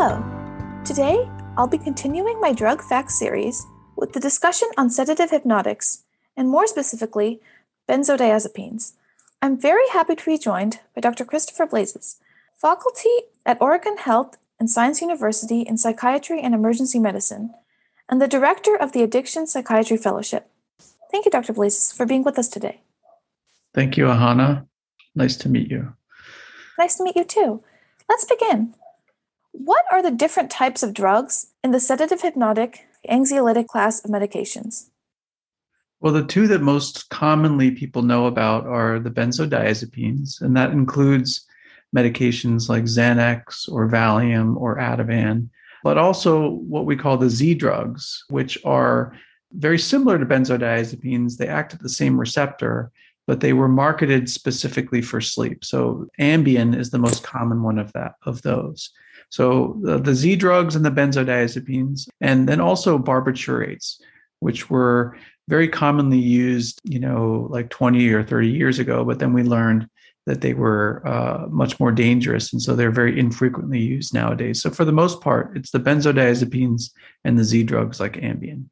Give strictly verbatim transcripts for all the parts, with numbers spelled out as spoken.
Hello. Today, I'll be continuing my drug facts series with the discussion on sedative hypnotics, and more specifically, benzodiazepines. I'm very happy to be joined by Doctor Christopher Blazes, faculty at Oregon Health and Science University in Psychiatry and Emergency Medicine, and the director of the Addiction Psychiatry Fellowship. Thank you, Doctor Blazes, for being with us today. Thank you, Ahana. Nice to meet you. Nice to meet you too. Let's begin. What are the different types of drugs in the sedative hypnotic anxiolytic class of medications? Well, the two that most commonly people know about are the benzodiazepines, and that includes medications like Xanax or Valium or Ativan, but also what we call the Z drugs, which are very similar to benzodiazepines. They act at the same receptor, but they were marketed specifically for sleep. So Ambien is the most common one of that of those. So the, the Z drugs and the benzodiazepines, and then also barbiturates, which were very commonly used, you know, like twenty or thirty years ago, but then we learned that they were uh, much more dangerous. And so they're very infrequently used nowadays. So for the most part, it's the benzodiazepines and the Z drugs like Ambien.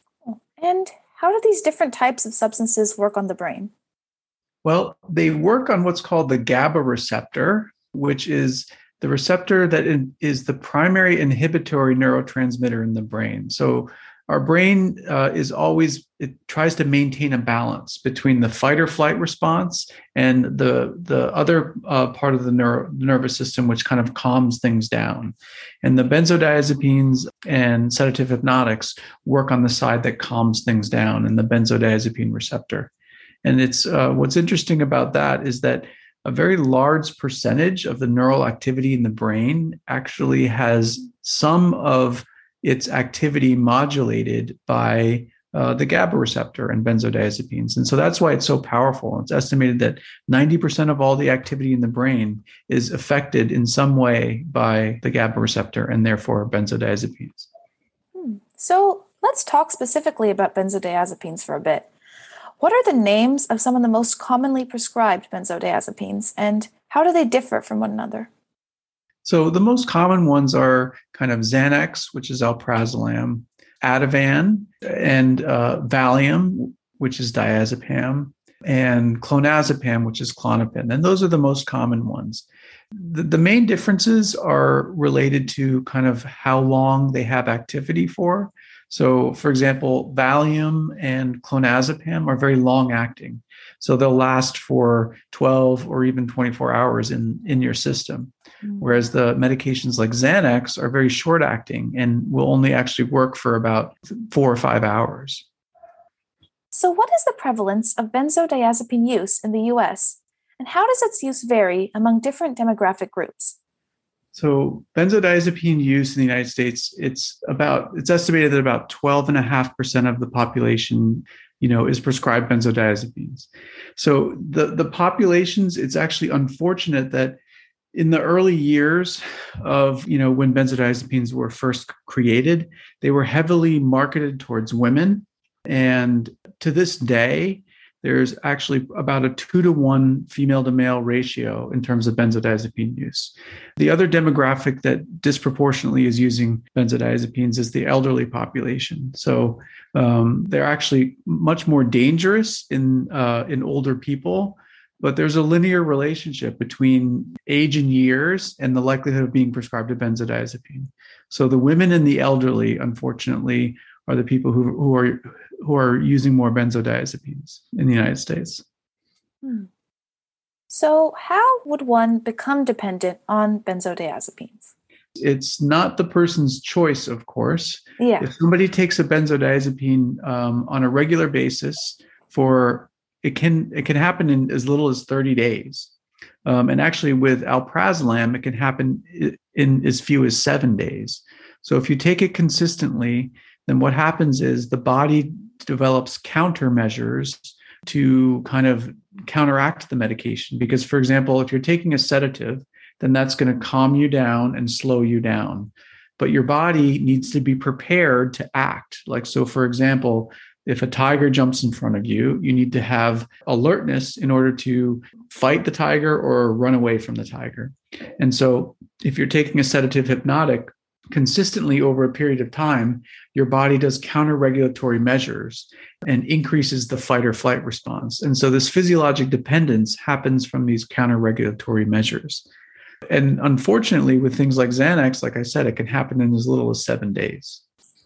And how do these different types of substances work on the brain? Well, they work on what's called the GABA receptor, which is the receptor that is the primary inhibitory neurotransmitter in the brain. So our brain uh, is always, it tries to maintain a balance between the fight or flight response and the, the other uh, part of the neuro, nervous system, which kind of calms things down. And the benzodiazepines and sedative hypnotics work on the side that calms things down in the benzodiazepine receptor. And it's uh, what's interesting about that is that a very large percentage of the neural activity in the brain actually has some of its activity modulated by uh, the GABA receptor and benzodiazepines. And so that's why it's so powerful. It's estimated that ninety percent of all the activity in the brain is affected in some way by the GABA receptor and therefore benzodiazepines. Hmm. So let's talk specifically about benzodiazepines for a bit. What are the names of some of the most commonly prescribed benzodiazepines, and how do they differ from one another? So the most common ones are kind of Xanax, which is alprazolam, Ativan, and uh, Valium, which is diazepam, and clonazepam, which is Klonopin. And those are the most common ones. The, the main differences are related to kind of how long they have activity for. So, for example, Valium and clonazepam are very long-acting. So they'll last for twelve or even twenty-four hours in, in your system. Mm-hmm. Whereas the medications like Xanax are very short-acting and will only actually work for about four or five hours. So what is the prevalence of benzodiazepine use in the U S? And how does its use vary among different demographic groups? So benzodiazepine use in the United States, it's about, it's estimated that about twelve and a half percent of the population, you know, is prescribed benzodiazepines. So the, the populations, it's actually unfortunate that in the early years of, you know, when benzodiazepines were first created, they were heavily marketed towards women. And to this day, there's actually about a two to one female to male ratio in terms of benzodiazepine use. The other demographic that disproportionately is using benzodiazepines is the elderly population. So um, they're actually much more dangerous in uh, in older people, but there's a linear relationship between age and years and the likelihood of being prescribed a benzodiazepine. So the women and the elderly, unfortunately, are the people who, who are who are using more benzodiazepines in the United States. Hmm. So how would one become dependent on benzodiazepines? It's not the person's choice, of course. Yeah. If somebody takes a benzodiazepine um, on a regular basis, for it can it can happen in as little as thirty days. Um, and actually with alprazolam, it can happen in as few as seven days. So if you take it consistently, then what happens is the body develops countermeasures to kind of counteract the medication. Because, for example, if you're taking a sedative, then that's going to calm you down and slow you down. But your body needs to be prepared to act. Like, so for example, if a tiger jumps in front of you, you need to have alertness in order to fight the tiger or run away from the tiger. And so if you're taking a sedative hypnotic, consistently over a period of time, your body does counter-regulatory measures and increases the fight or flight response. And so this physiologic dependence happens from these counter-regulatory measures. And unfortunately, with things like Xanax, like I said, it can happen in as little as seven days.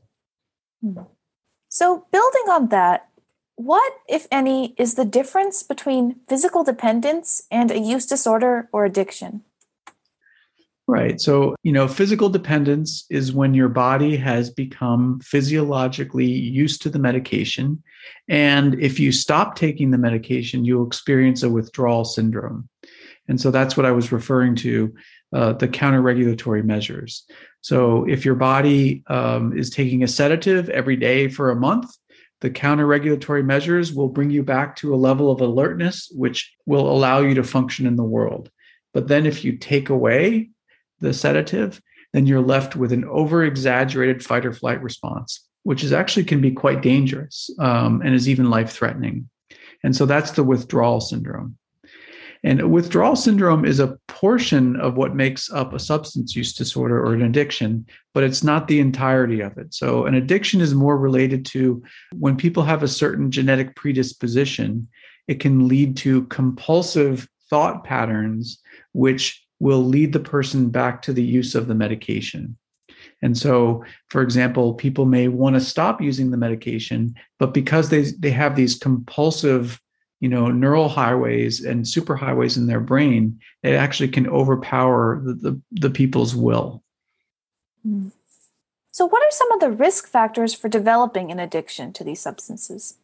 So building on that, what, if any, is the difference between physical dependence and a use disorder or addiction? Right. So, you know, physical dependence is when your body has become physiologically used to the medication. And if you stop taking the medication, you'll experience a withdrawal syndrome. And so that's what I was referring to, uh, the counter-regulatory measures. So if your body um, is taking a sedative every day for a month, the counter-regulatory measures will bring you back to a level of alertness, which will allow you to function in the world. But then if you take away the sedative, then you're left with an over-exaggerated fight or flight response, which is actually can be quite dangerous um, and is even life-threatening. And so that's the withdrawal syndrome. And withdrawal syndrome is a portion of what makes up a substance use disorder or an addiction, but it's not the entirety of it. So an addiction is more related to when people have a certain genetic predisposition, it can lead to compulsive thought patterns, which will lead the person back to the use of the medication. And so, for example, people may want to stop using the medication, but because they, they have these compulsive, you know, neural highways and superhighways in their brain, it actually can overpower the, the, the people's will. So what are some of the risk factors for developing an addiction to these substances?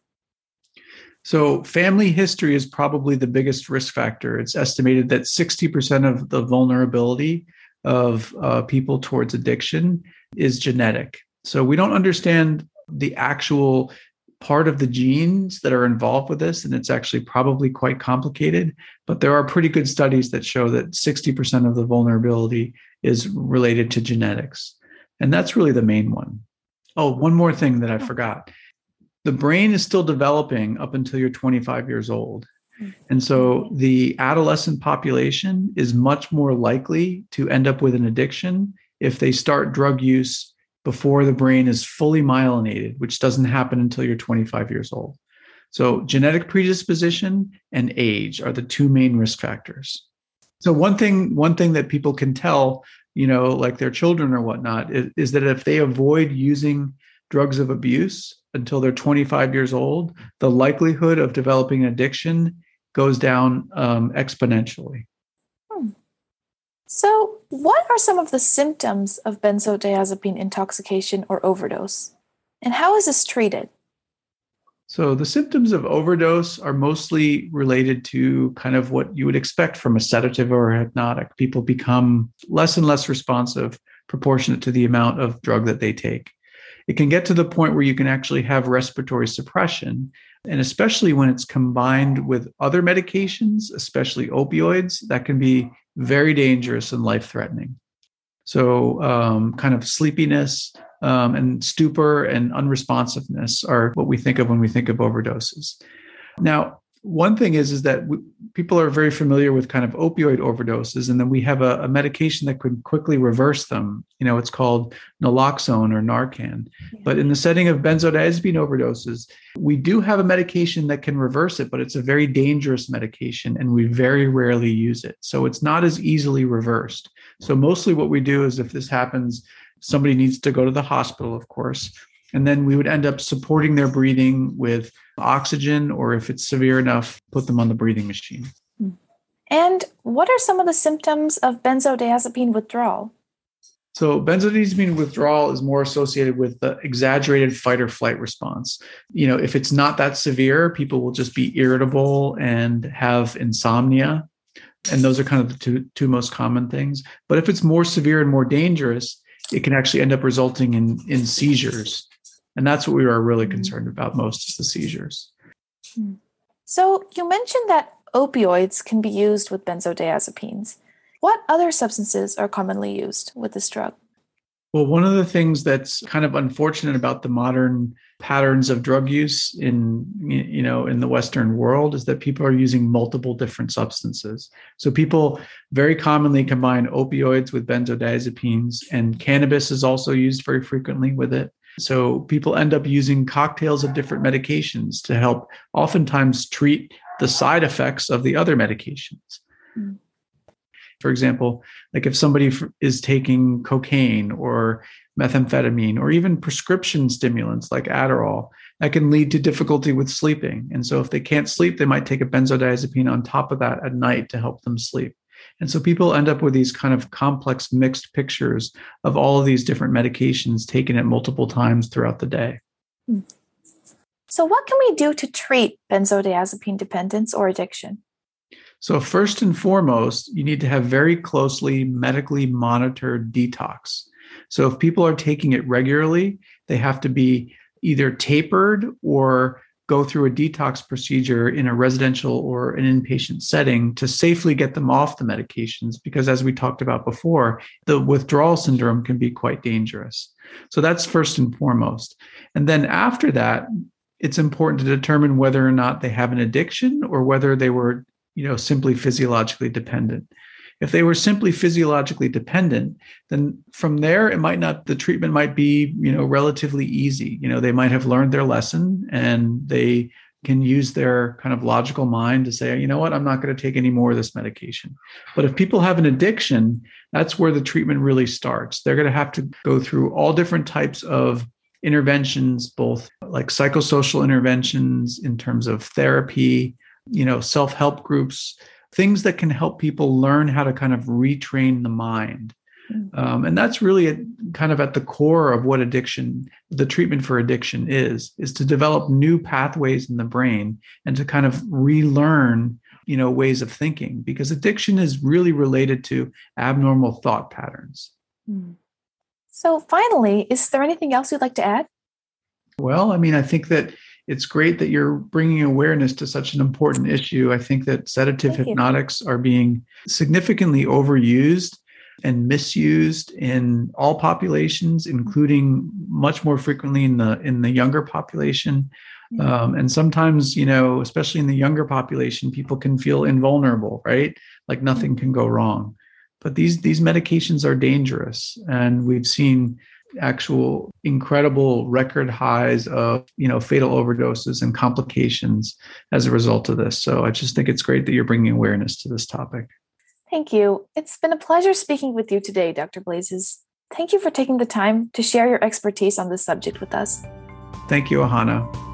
So family history is probably the biggest risk factor. It's estimated that sixty percent of the vulnerability of uh, people towards addiction is genetic. So we don't understand the actual part of the genes that are involved with this, and it's actually probably quite complicated, but there are pretty good studies that show that sixty percent of the vulnerability is related to genetics. And that's really the main one. Oh, one more thing that I forgot. The brain is still developing up until you're twenty-five years old. And so the adolescent population is much more likely to end up with an addiction if they start drug use before the brain is fully myelinated, which doesn't happen until you're twenty-five years old. So genetic predisposition and age are the two main risk factors. So one thing, one thing that people can tell, you know, like their children or whatnot, is, is that if they avoid using drugs of abuse until they're twenty-five years old, the likelihood of developing an addiction goes down um, exponentially. Hmm. So what are some of the symptoms of benzodiazepine intoxication or overdose? And how is this treated? So the symptoms of overdose are mostly related to kind of what you would expect from a sedative or a hypnotic. People become less and less responsive proportionate to the amount of drug that they take. It can get to the point where you can actually have respiratory suppression. And especially when it's combined with other medications, especially opioids, that can be very dangerous and life-threatening. So um, kind of sleepiness um, and stupor and unresponsiveness are what we think of when we think of overdoses. Now, one thing is, is that we, people are very familiar with kind of opioid overdoses, and then we have a, a medication that could quickly reverse them. You know, it's called naloxone or Narcan. Yeah. But in the setting of benzodiazepine overdoses, we do have a medication that can reverse it, but it's a very dangerous medication, and we very rarely use it. So it's not as easily reversed. So mostly what we do is if this happens, somebody needs to go to the hospital, of course. And then we would end up supporting their breathing with oxygen, or if it's severe enough, put them on the breathing machine. And what are some of the symptoms of benzodiazepine withdrawal? So benzodiazepine withdrawal is more associated with the exaggerated fight or flight response. You know, if it's not that severe, people will just be irritable and have insomnia. And those are kind of the two, two most common things. But if it's more severe and more dangerous, it can actually end up resulting in, in seizures. And that's what we are really concerned about most, is the seizures. So you mentioned that opioids can be used with benzodiazepines. What other substances are commonly used with this drug? Well, one of the things that's kind of unfortunate about the modern patterns of drug use in, you know, in the Western world is that people are using multiple different substances. So people very commonly combine opioids with benzodiazepines, and cannabis is also used very frequently with it. So people end up using cocktails of different medications to help oftentimes treat the side effects of the other medications. Mm. For example, like if somebody is taking cocaine or methamphetamine or even prescription stimulants like Adderall, that can lead to difficulty with sleeping. And so if they can't sleep, they might take a benzodiazepine on top of that at night to help them sleep. And so people end up with these kind of complex mixed pictures of all of these different medications taken at multiple times throughout the day. So what can we do to treat benzodiazepine dependence or addiction? So first and foremost, you need to have very closely medically monitored detox. So if people are taking it regularly, they have to be either tapered or go through a detox procedure in a residential or an inpatient setting to safely get them off the medications, because as we talked about before, the withdrawal syndrome can be quite dangerous. So that's first and foremost. And then after that, it's important to determine whether or not they have an addiction or whether they were, you know, simply physiologically dependent. If they were simply physiologically dependent, then from there, it might not, the treatment might be, you know, relatively easy. You know, they might have learned their lesson and they can use their kind of logical mind to say, you know what, I'm not going to take any more of this medication. But if people have an addiction, that's where the treatment really starts. They're going to have to go through all different types of interventions, both like psychosocial interventions in terms of therapy, you know, self-help groups, things that can help people learn how to kind of retrain the mind. Mm-hmm. Um, and that's really a, kind of at the core of what addiction, the treatment for addiction is, is to develop new pathways in the brain and to kind of relearn, you know, ways of thinking, because addiction is really related to abnormal thought patterns. Mm-hmm. So finally, is there anything else you'd like to add? Well, I mean, I think that it's great that you're bringing awareness to such an important issue. I think that sedative Thank hypnotics you. Are being significantly overused and misused in all populations, including much more frequently in the in the younger population. Yeah. Um, and sometimes, you know, especially in the younger population, people can feel invulnerable, right? Like nothing can go wrong. But these these medications are dangerous, and we've seen actual incredible record highs of, you know, fatal overdoses and complications as a result of this. So I just think it's great that you're bringing awareness to this topic. Thank you. It's been a pleasure speaking with you today, Doctor Blazes. Thank you for taking the time to share your expertise on this subject with us. Thank you, Ahana.